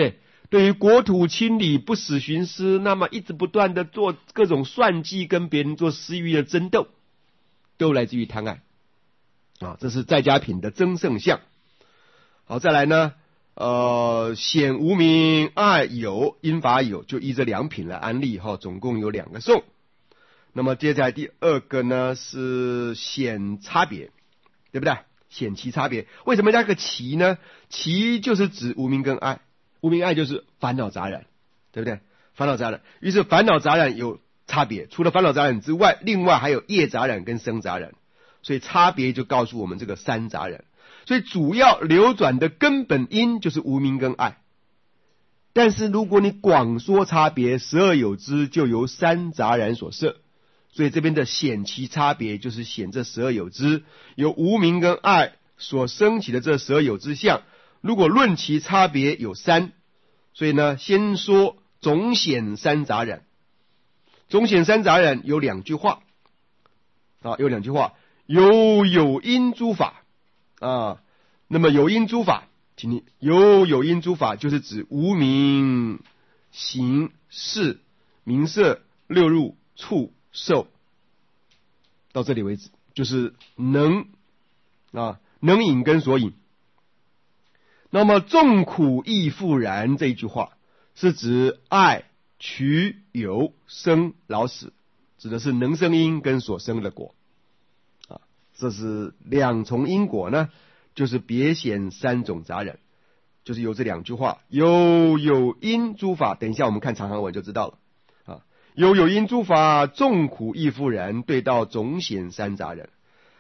对于国土清理不死徇私，那么一直不断的做各种算计，跟别人做私欲的争斗，都来自于贪爱啊，这是在家品的增胜相。好，再来呢，呃，显无明爱有因法有，就依这两品来安立哈，总共有两个颂。那么接下来第二个呢是显差别，对不对？显其差别，为什么加个其呢？其就是指无明跟爱，无明爱就是烦恼杂染，对不对？烦恼杂染，于是烦恼杂染有差别，除了烦恼杂染之外，另外还有业杂染跟生杂染，所以差别就告诉我们这个三杂染。所以主要流转的根本因就是无明跟爱，但是如果你广说差别，十二有支就由三杂染所摄。所以这边的显其差别，就是显这十二有支由无明跟爱所生起的这十二有支相。如果论其差别有三，所以呢，先说总显三杂染。总显三杂染有两句话啊，有两句话，有有因诸法啊。那么有因诸法，请你有有因诸法，就是指无明、行、识、名色、六入、触、受，到这里为止，就是能啊，能引跟所引。那么众苦亦复然这一句话，是指爱、取、有、生、老死，指的是能生因跟所生的果啊。这是两重因果呢，就是别显三种杂染，就是有这两句话，有有因诸法。等一下我们看长行文就知道了。有有因诸法，众苦亦复然，对到总显三杂染。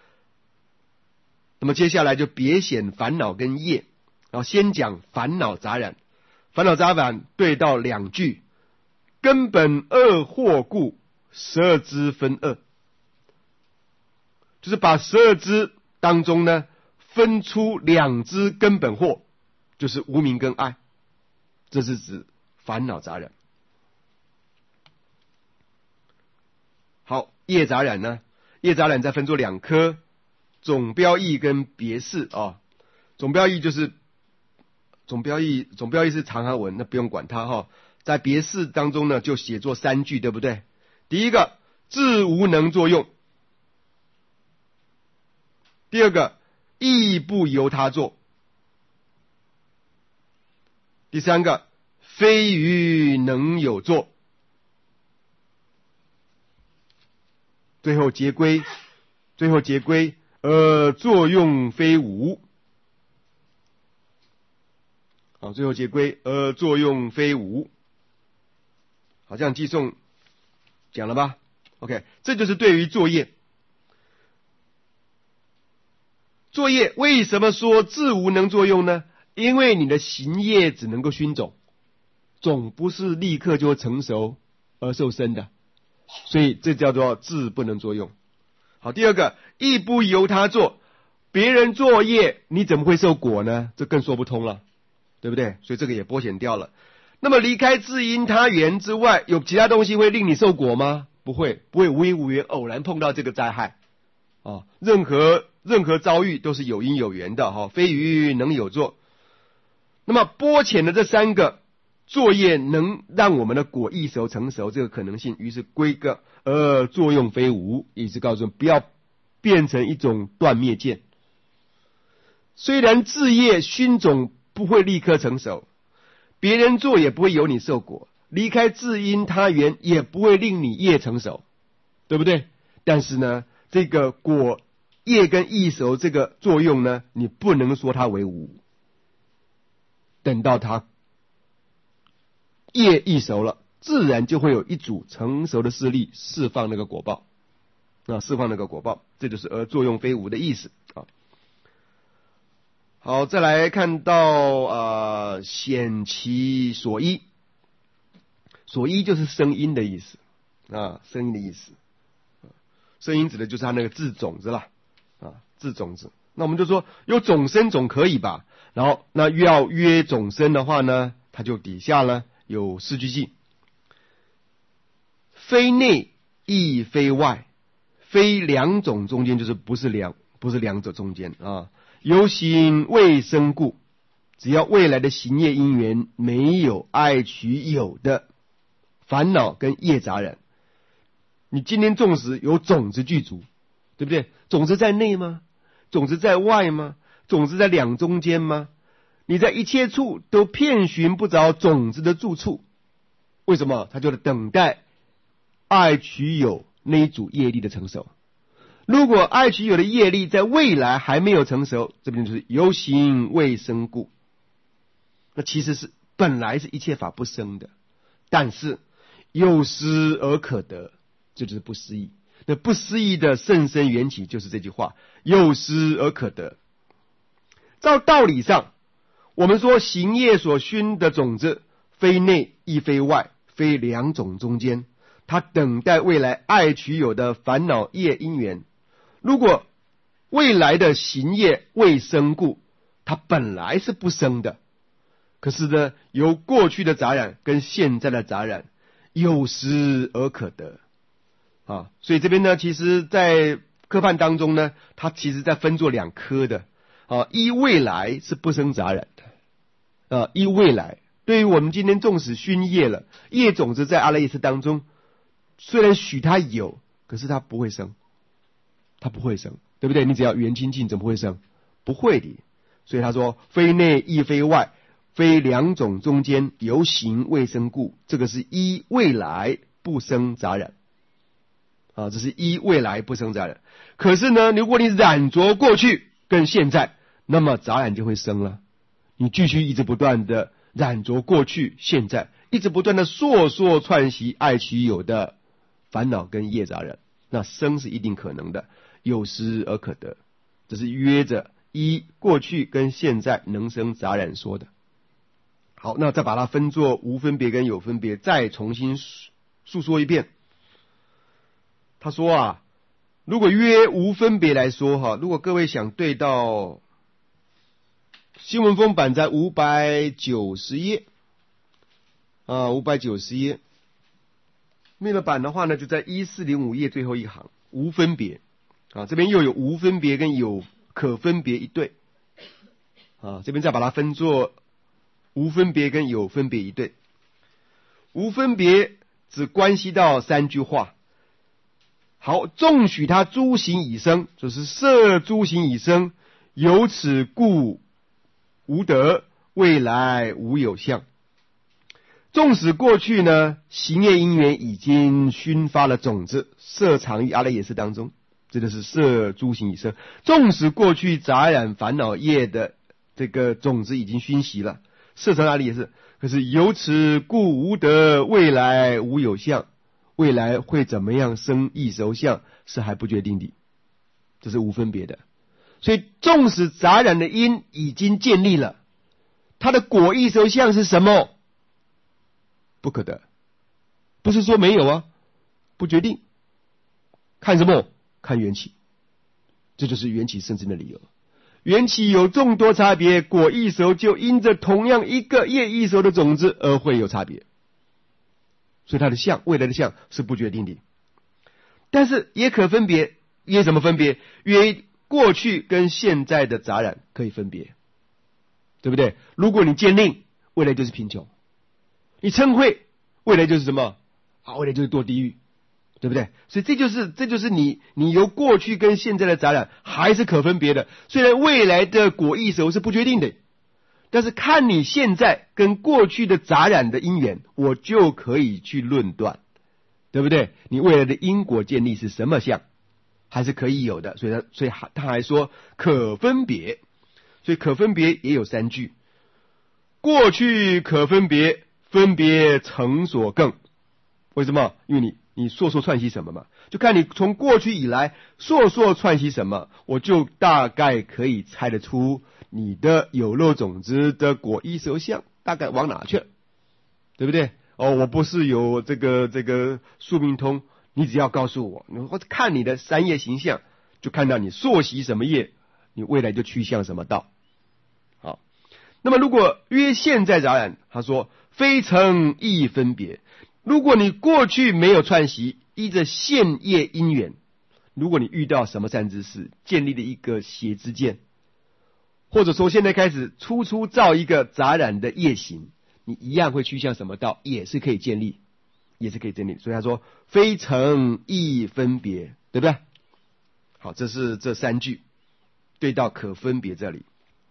那么接下来就别显烦恼跟业，然后先讲烦恼杂染。烦恼杂染对到两句，根本二惑故，十二支分二，就是把十二支当中呢，分出两支根本惑，就是无明跟爱，这是指烦恼杂染。好，业杂染呢？业杂染再分作两科，总标义跟别释啊、哦。总标义就是总标义，总标义是长行文，那不用管它哈、哦。在别释当中呢，就写作三句，对不对？第一个，自无能作用；第二个，亦不由他作；第三个，非于能有作。最后结归，最后结归，呃，作用非无。好，最后结归，呃，作用非无。好，这样寄送讲了吧 ？OK， 这就是对于作业。作业为什么说自无能作用呢？因为你的行业只能够熏种，种不是立刻就成熟而受生的。所以这叫做自不能作用。好，第二个，亦不由他做，别人作业你怎么会受果呢？这更说不通了，对不对？所以这个也剥显掉了。那么离开自因他缘之外，有其他东西会令你受果吗？不会，不会无因无缘偶然碰到这个灾害啊。任何任何遭遇都是有因有缘的哈，非于能有作。那么剥浅的这三个作业能让我们的果易熟成熟，这个可能性，于是归个呃作用非无，意思告诉不要变成一种断灭见。虽然自业熏种不会立刻成熟，别人做也不会有你受果，离开自因他缘也不会令你业成熟，对不对？但是呢，这个果业跟易熟这个作用呢，你不能说它为无，等到它业易熟了，自然就会有一组成熟的势力释放那个果报，啊，释放那个果报，这就是而作用非无的意思啊。好，再来看到呃显其所依，所依就是声音的意思啊，声音的意思，声音指的就是它那个字种子啦，啊，字种子。那我们就说有种声总可以吧？然后那要约种声的话呢，它就底下呢有四句记，非内亦非外，非两种中间，就是不是两不是两者中间啊。由心未生故， 只要未来的行业因缘没有爱取有的烦恼跟业杂染，你今天纵使有种子具足，对不对？种子在内吗？种子在外吗？种子在两中间吗？你在一切处都遍寻不着种子的住处，为什么？他就等待爱取有那一组业力的成熟。如果爱取有的业力在未来还没有成熟，这边就是有形未生故，那其实是本来是一切法不生的，但是有失而可得，这就是不思议。那不思议的甚深缘起就是这句话，有失而可得。照道理上，我们说行业所熏的种子，非内亦非外，非两种中间，它等待未来爱取有的烦恼业因缘。如果未来的行业未生故，它本来是不生的，可是呢，由过去的杂染跟现在的杂染有失而可得啊。所以这边呢，其实在科判当中呢，它其实在分作两科的啊，依未来是不生杂染的啊，依未来对于我们今天纵使熏业了，业种子在阿赖耶识当中，虽然许它有，可是它不会生。它不会生，对不对？你只要缘清净，怎么会生？不会的。所以他说，非内亦非外，非两种中间，由行未生故。这个是依未来不生杂染啊，这是依未来不生杂染。可是呢，如果你染着过去跟现在，那么杂染就会生了。你继续一直不断的染着过去、现在，一直不断的烁烁串习爱取有的烦恼跟业杂染，那生是一定可能的。有失而可得，这是约着依过去跟现在能生杂染说的。好，那再把它分作无分别跟有分别，再重新述说一遍。他说啊，如果约无分别来说哈，如果各位想对到新闻风版在五百九十页啊，五百九十页，密勒版的话呢，就在一四零五页最后一行，无分别。啊，这边又有无分别跟有可分别一对，啊，这边再把它分作无分别跟有分别一对。无分别只关系到三句话。好，纵许他诸行已生，就是摄诸行已生，由此故无得，未来无有相。纵使过去呢，行业因缘已经熏发了种子，摄藏于阿赖耶识当中。这就是摄诸行已生，纵使过去杂染烦恼业的这个种子已经熏习了，摄藏阿赖耶识，可是由此故无得，未来无有相，未来会怎么样生异熟相是还不决定的，这是无分别的。所以纵使杂染的因已经建立了，它的果异熟相是什么？不可得，不是说没有啊，不决定，看什么？看缘起，这就是缘起生生的理由。缘起有众多差别，果异熟就因着同样一个业异熟的种子而会有差别，所以它的相，未来的相是不决定的。但是也可分别，约怎么分别？约过去跟现在的杂染可以分别，对不对？如果你坚定，未来就是贫穷；你嗔恚，未来就是什么？啊，未来就是堕地狱。对不对？所以这就是这就是你你由过去跟现在的杂染还是可分别的。虽然未来的果异熟是不决定的，但是看你现在跟过去的杂染的因缘，我就可以去论断，对不对？你未来的因果建立是什么相，还是可以有的。所以他所以他还说可分别，所以可分别也有三句：过去可分别，分别成所更。为什么？因为你。你烁烁串习什么嘛？就看你从过去以来烁烁串习什么，我就大概可以猜得出你的有漏种子的果异熟相大概往哪去了，对不对？哦，我不是有这个这个宿命通，你只要告诉我，我看你的三业形象，就看到你溯习什么业，你未来就趋向什么道。好，那么如果约现在杂染，他说非成亦分别。如果你过去没有串习，依着现业因缘，如果你遇到什么善知识，建立了一个邪知见， 或者从现在开始初初造一个杂染的业行，你一样会趋向什么道？也是可以建立，也是可以建立。所以他说非成亦分别，对不对？好，这是这三句对到可分别这里。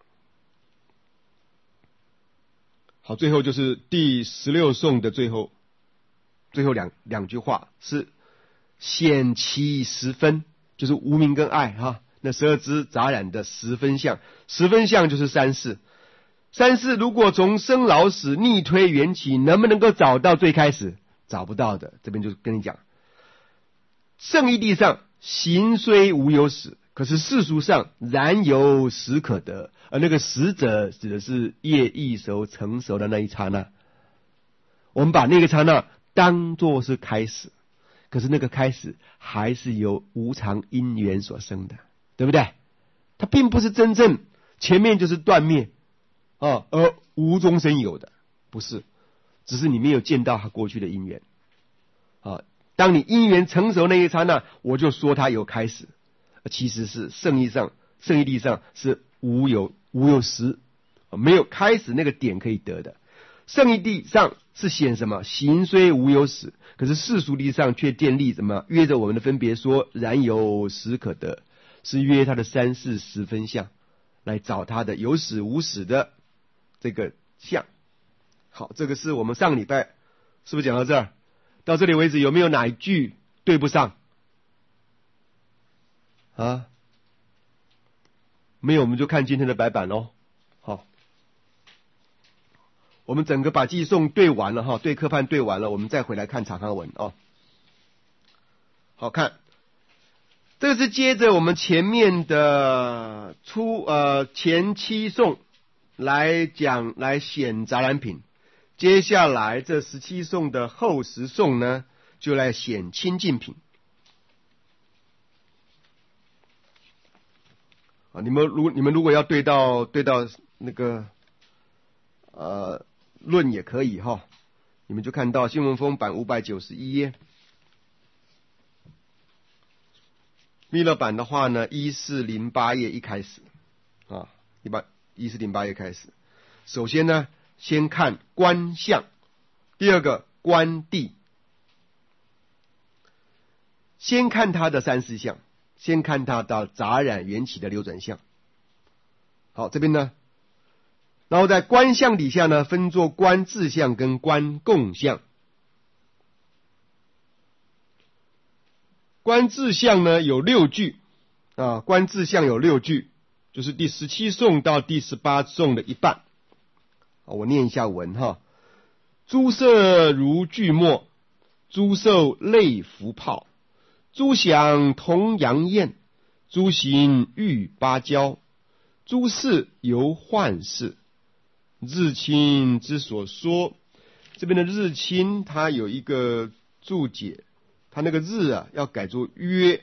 好，最后就是第十六颂的最后最后两两句话是显其十分，就是无明跟爱哈。那十二支杂染的十分相，十分相就是三世。三世如果从生老死逆推缘起，能不能够找到最开始？找不到的。这边就跟你讲，圣义地上行虽无有始，可是世俗上然有始可得。而那个始者指的是业易熟成熟的那一刹那，我们把那个刹那当作是开始，可是那个开始还是由无常因缘所生的，对不对？它并不是真正前面就是断灭啊，而无中生有的，不是，只是你没有见到它过去的因缘啊。当你因缘成熟那一刹那，我就说它有开始，其实是圣义上圣义地上是无有无有时，没有开始那个点可以得的。圣义地上是显什么？行虽无有始，可是世俗地上却建立什么？约着我们的分别说，然有始可得，是约他的三世十分相，来找他的有始无始的这个相。好，这个是我们上个礼拜是不是讲到这儿？到这里为止有没有哪一句对不上？啊？没有，我们就看今天的白板咯。好，我们整个把记诵对完了哈，对课判对完了，我们再回来看长行文哦。好看，这个是接着我们前面的初呃前七颂来讲来显杂染品，接下来这十七颂的后十颂呢，就来显清净品。啊，你们如你们如果要对到对到那个呃论也可以哈，你们就看到新文风版五百九十一页，密勒版的话呢，一四零八页一开始啊，一般一四零八页开始。首先呢，先看观相，第二个观地，先看它的三世相。先看它的杂染缘起的流转相。好，这边呢，然后在观相底下呢，分作观自相跟观共相。观自相呢有六句啊，观自相有六句，就是第十七颂到第十八颂的一半。我念一下文哈：诸色如巨墨，诸受类浮泡。诸想同阳焰，诸行欲芭蕉，诸事由幻事，日清之所说。这边的日清它有一个注解，它那个日啊要改作约，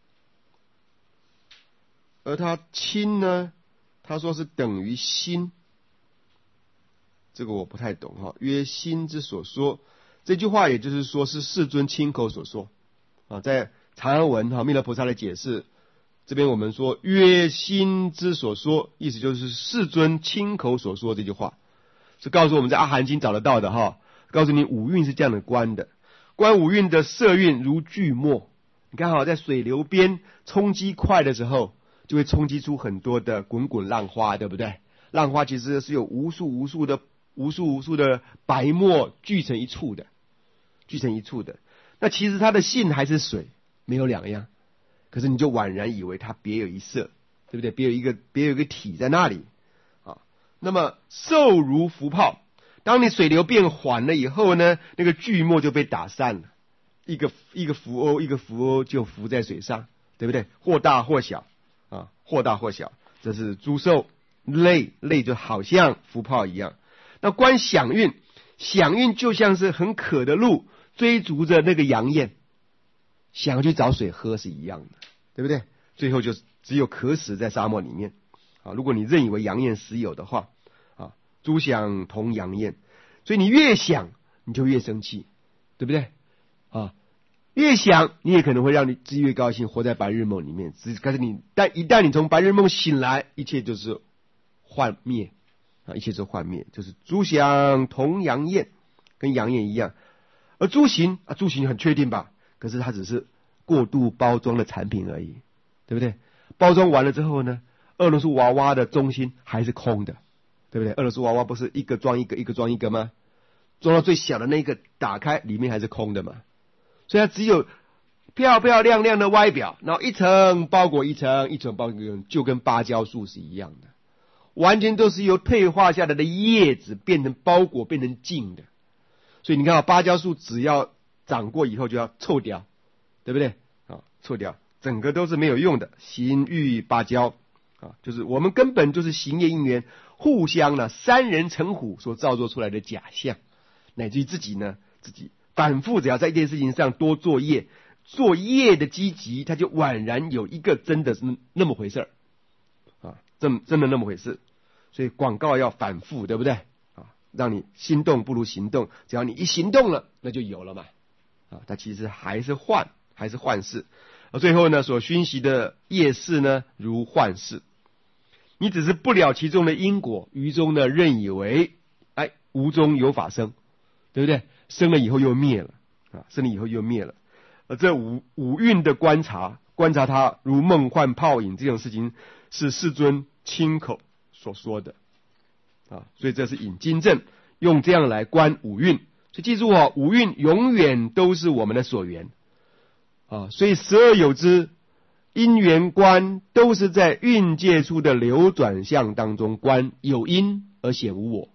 而它清呢，他说是等于心，这个我不太懂哈。约心之所说，这句话也就是说是世尊亲口所说啊，在长行文哈，弥勒菩萨的解释，这边我们说约心之所说，意思就是世尊亲口所说这句话，是告诉我们在阿含经找得到的哈，告诉你五蕴是这样的观的，观五蕴的色蕴如巨墨，你看好在水流边冲击快的时候，就会冲击出很多的滚滚浪花，对不对？浪花其实是有无数无数的无数无数的白沫聚成一处的，聚成一处的。那其实它的性还是水，没有两样，可是你就宛然以为它别有一色，对不对？别有一个别有一个体在那里啊。那么受如浮泡，当你水流变缓了以后呢，那个巨沫就被打散了，一个一个浮欧一个浮欧就浮在水上，对不对？或大或小啊，或大或小，这是诸受类类就好像浮泡一样。那观响韵，响韵就像是很渴的鹿追逐着那个阳焰，想要去找水喝是一样的，对不对？最后就只有渴死在沙漠里面啊！如果你认以为阳焰实有的话啊，诸想同阳焰，所以你越想你就越生气，对不对啊？越想你也可能会让你自己越高兴，活在白日梦里面。只可是你但一旦你从白日梦醒来，一切就是幻灭啊，一切都幻灭，就是诸想同阳焰，跟阳焰一样。而诸行啊，诸行很确定吧？可是它只是过度包装的产品而已，对不对？包装完了之后呢，俄罗斯娃娃的中心还是空的，对不对？俄罗斯娃娃不是一个装一个，一个装一个吗？装到最小的那个打开，里面还是空的嘛。所以它只有漂漂亮亮的外表，然后一层包裹一层，一层包裹一层，就跟芭蕉树是一样的，完全都是由退化下来的叶子变成包裹，变成茎的。所以你看啊，芭蕉树只要长过以后就要臭掉，对不对啊？臭掉，整个都是没有用的。形玉芭蕉啊，就是我们根本就是行业因缘互相呢三人成虎所造作出来的假象，乃至于自己呢自己反复只要在一件事情上多作业，作业的积极，它就宛然有一个真的是那么回事儿啊，真真的那么回事。所以广告要反复，对不对？让你心动不如行动，只要你一行动了，那就有了嘛。啊，它其实还是幻，还是幻视。而最后呢，所熏习的业事呢，如幻视。你只是不了其中的因果，于中呢认以为，哎，无中有法生，对不对？生了以后又灭了，啊，生了以后又灭了。而这五五蕴的观察，观察它如梦幻泡影这种事情，是世尊亲口所说的。啊，所以这是引经证，用这样来观五蕴。所以记住哦，五蕴永远都是我们的所缘啊。所以十二有之因缘观，都是在蕴界处的流转相当中观有因而显无我。